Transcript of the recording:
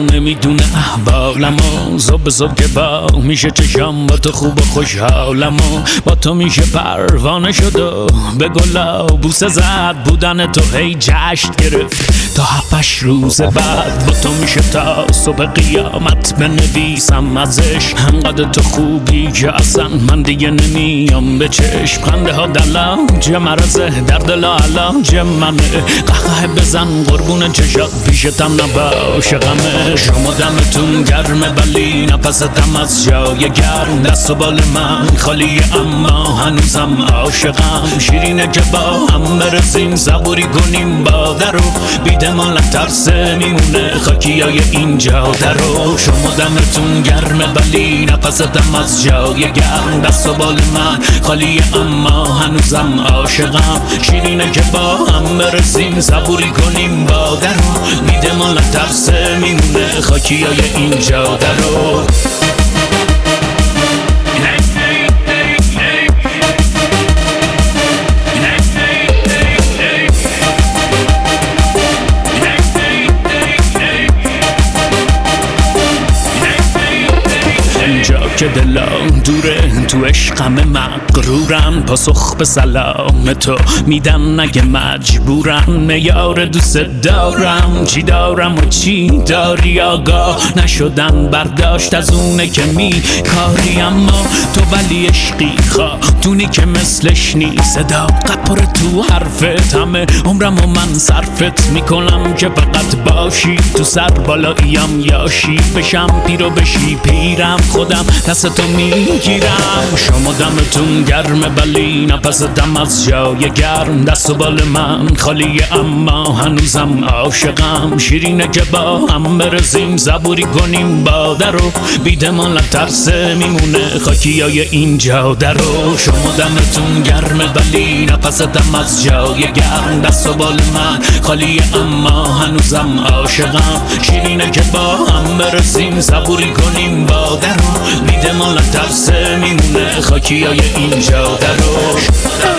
نمیدونه احوالمو صبح صبح که با میشه چشم با تو خوب و خوشحالمو با تو میشه پروانه شد و به گلا بوسه زد بودن تو هی جشن گرفت تا 7 روز بعد با تو میشه تا صبح قیامت بنویسم ازش همقدر تو خوبی که اصلا من دیگه نمیام به چشم خنده ها دلاج مرزه در دل علاج منه قهقه بزن قربون چشات پیشتم نباشه غمه شما دمتون گرمه ولی نفستم از جای گرم دست و بال من خالیه اما هنوزم عاشقم شیرینه که با هم برسیم صبوری کنیم با درو بیده مال ترس میمونه خاکی های اینجا درو شما دمتون گرمه ولی نفستم از جای گرم دست و بال من خالیه اما هنوزم عاشقم شیرینه که با هم برسیم صبوری کنیم با درو بیده مال ترس میمونه خاکی های اینجا درو که دلم دوره تو عشقم مغرورم پاسخ به سلام تو میدم نگه مجبورم میار دوست دارم چی دارم و چی داری آگاه نشدن برداشت از اونه که کاری اما تو ولی عشقی دونی که مثلش نیست صداقت پر تو حرفت همه عمرم و من صرفت میکنم که فقط باشی تو سر بالاییم یاشی بشم پیر و بشی پیرم خودم دست تو میگیرم شما دمتون گرمه ولی نفستم از جای گرم دست و بال من خالیه اما هنوزم عاشقم شیرینه که با هم برسیم صبوری کنیم با درو بیده مال ترس میمونه خاکی های اینجا درو شما دمتون گرمه ولی نفستم از جای گرم دست و بال من خالیه اما هنوزم عاشقم شیرینه که با هم برسیم صبوری کنیم با درو بیده مال ترس میمونه خاکی های اینجا درو